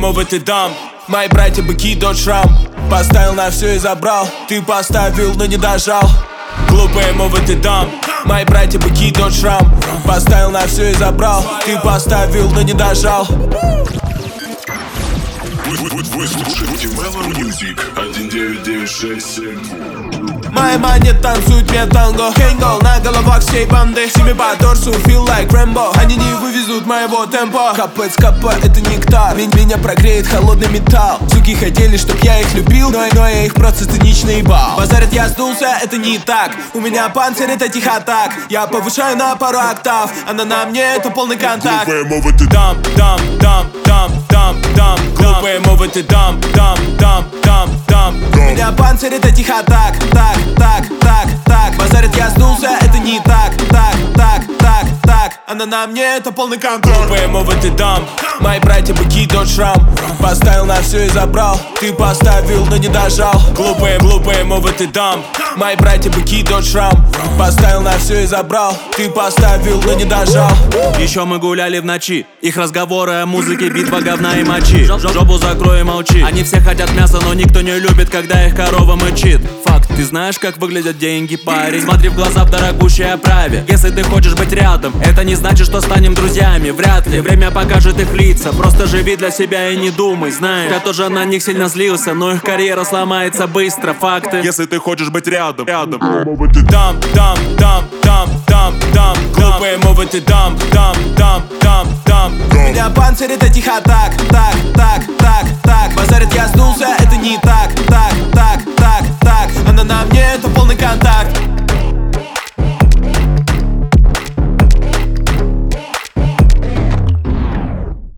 мовы ты дам. Мои братья быки, дочь рам. Поставил на все и забрал. Ты поставил, но не дожал. Глупые мовы ты дам. Мои братья быки, дочь рам. Поставил на все и забрал. Ты поставил, но не дожал. Вы слушаете Mellow Music 1996. Мои мани танцуют мне танго. Хенгол на головах всей банды. Сими по торсу, feel like Rambo. Они не вывезут моего темпа. Капец, капа, это нектар. Меня прогреет холодный металл. Суки хотели, чтоб я их любил, но я их просто цинично ебал. Базарят, я сдулся, это не так. У меня панцирь, это тихотак. Я повышаю на пару октав. Она на мне, это полный контакт. Глупые мовы ты дам. Глупые мовы ты дам. У меня панцирь, это тихотак. Так. Базарят, я сдулся, это не так. Она на мне, это полный контроль. Глупые мовы ты дам. Мои братья быки, дочь рам. Поставил на все и забрал. Ты поставил, но не дожал. Глупые мовы ты дам. Мои братья быки, дочь рам. Поставил на все и забрал. Ты поставил, но не дожал. Еще мы гуляли в ночи. Их разговоры о музыке, битва говна и мочи. Жопу закрой и молчи. Они все хотят мяса, но никто не любит, когда их корова мычит. Факт, ты знаешь, как выглядят деньги, парень. Смотри в глаза в дорогущей оправе. Если ты хочешь быть рядом, это не значит, что станем друзьями. Вряд ли, время покажет их лица. Просто живи для себя и не думай. Знаешь, я тоже на них сильно злился, но их карьера сломается быстро. Факты. Если ты хочешь быть рядом. Дам. Глупые мовы ты дам. У меня панцирь, это тихотак. Так. Базарит, я сдулся.